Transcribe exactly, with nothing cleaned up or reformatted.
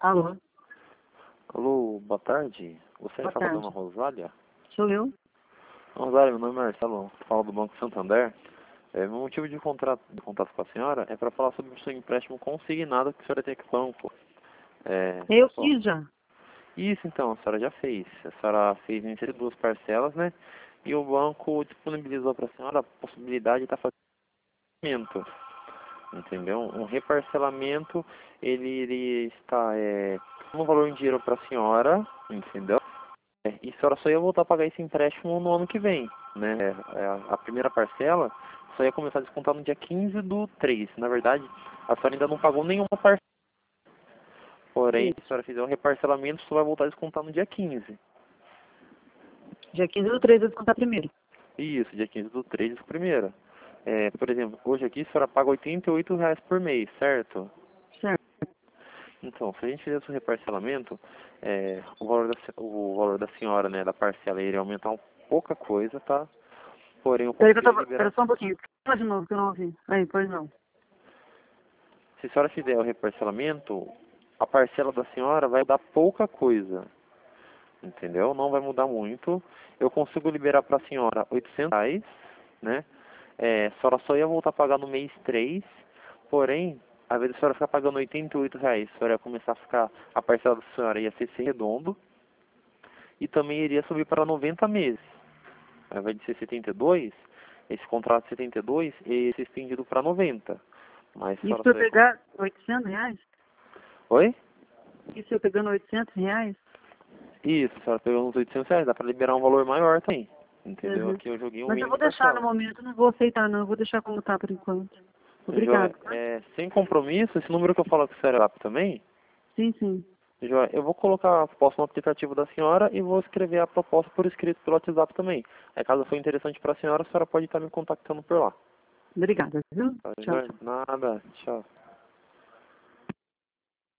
Alô? Alô, boa tarde. Você Boa está falando tarde. a Rosália? Sou eu? Rosália, meu nome é Marcelo, falo do Banco Santander. É, meu motivo de contrato, de contato com a senhora é para falar sobre o seu empréstimo consignado que a senhora tem aqui com o banco. É, Eu só- fiz já. Isso então, a senhora já fez. A senhora fez em duas parcelas, né? E o banco disponibilizou para a senhora a possibilidade de estar fazendo pagamento. Entendeu? Um reparcelamento, ele, ele está é, um valor em dinheiro para a senhora, entendeu? É, e a senhora só ia voltar a pagar esse empréstimo no ano que vem, né? É, é, a primeira parcela só ia começar a descontar no dia quinze do três. Na verdade, a senhora ainda não pagou nenhuma parcela. Porém, se a Isso. senhora fizer um reparcelamento, só vai voltar a descontar no dia quinze. Dia quinze do três eu vou contar primeiro. Isso, dia quinze do três, isso primeiro. É, por exemplo, hoje aqui a senhora paga oitenta e oito reais por mês, certo? Certo. Então, se a gente fizesse o reparcelamento, é, o, valor da, se- o valor da senhora, né, da parcela iria aumentar um pouca coisa, tá? Porém, eu Peraí que eu conseguiria tava... Pera liberar. só um pouquinho. Fala de novo que eu não ouvi. Aí, pois não. Se a senhora fizer o reparcelamento, a parcela da senhora vai dar pouca coisa, entendeu? Não vai mudar muito. Eu consigo liberar para a senhora oitocentos reais, né? É, a senhora só ia voltar a pagar no mês três, porém, ao invés de a senhora ficar pagando oitenta e oito reais, a senhora ia começar a ficar, a parcela da senhora ia ser sem redondo e também iria subir para noventa meses. Ao invés de ser setenta e dois, esse contrato de setenta e dois ia ser estendido para noventa. Mas a Isso senhora pra eu só ia... com- pegar oitocentos reais? Oi? Isso eu pegando oitocentos reais? Isso, a senhora pegou uns oitocentos reais, dá para liberar um valor maior também. Entendeu? Uhum. Aqui eu joguei um Mas eu mínimo vou de deixar no parcela. momento. Não vou aceitar, não. Eu vou deixar como tá por enquanto. Joia, Obrigado, tá? é, sem compromisso, esse número que eu falo com o Serap também, Sim, sim. Joia, eu vou colocar a proposta no aplicativo da senhora e vou escrever a proposta por escrito pelo WhatsApp também. Aí caso for interessante para a senhora, a senhora pode estar me contactando por lá. Obrigada, viu? Tá, Tchau, joia? tchau. Nada, tchau.